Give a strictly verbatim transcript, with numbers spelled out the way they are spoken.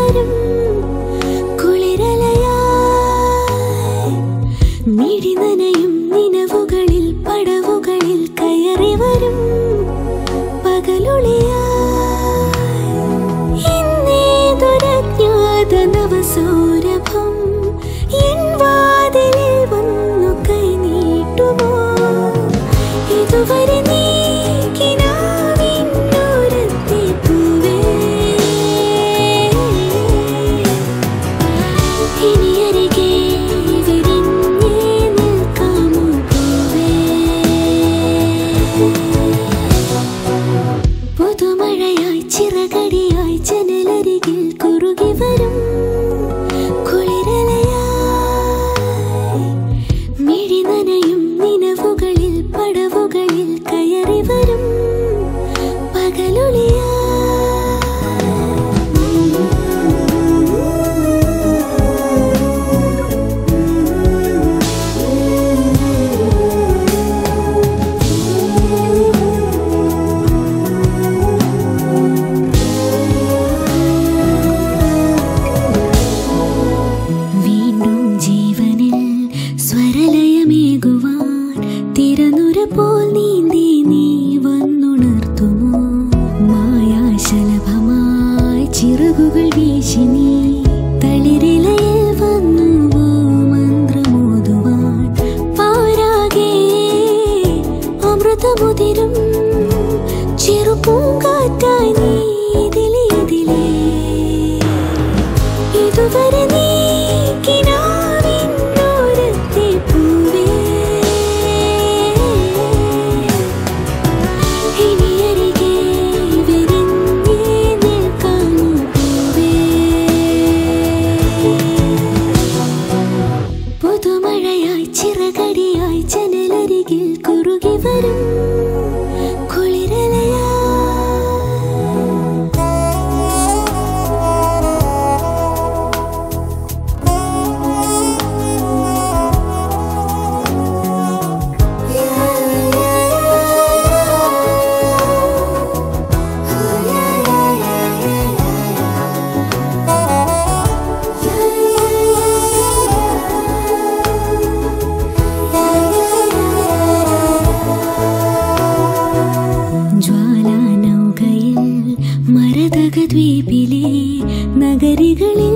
വരും കുളിരലയായി മിഴി നനയും നിനവുകളിൽ പടവുകളിൽ കയറി വരും പകലൊളിയായി ഇന്നേതൊരജ്ഞാത നവസൗരഭം എൻ വാതിലിൽ വന്നു കൈ നീട്ടുമോ ഇതുവരെ നീ കിനാവിനോരത്തെ പൂവേ ഇനി അരികെ വിരിഞ്ഞേ നിൽക്കാമോ പൂവേ പുതുമഴയായി ചിറകടിയായി ജനലരികിൽ കുറുകി വരും കുളിരലയായി മിഴി നനയും നിനവുകളിൽ പടവുകളിൽ കയറി വരും പകലൊളിയായി വീണ്ടും ജീവനിൽ സ്വരലയമേകുവാൻ തിരനുര പോൽ നീന്തി നീ വന്നുണർത്തുമോ മായാശലഭമായി ചിറകുകൾ വീശി നീ തളിരിലയിൽ വന്നുവോ മന്ത്രമോതുവാൻ പാരാകെ അമൃതമുതിരും ചെറുപൂങ്കാറ്റായി നീ ഇതിലേ ഇതിലേ ഇതുവരെ നീ കിനാവിനോരത്തെ പൂവേ ഇനി അരികെ വിരിഞ്ഞേ നിൽക്കാമോ പൂവേ പുതുമഴയായി ചിറകടിയായി ജനലരികിൽ കുറുകി വരും കുളിരലയായി ജ്വാലാനൗകയിൽ മരതക ദ്വീപിലെ നഗരികളിൽ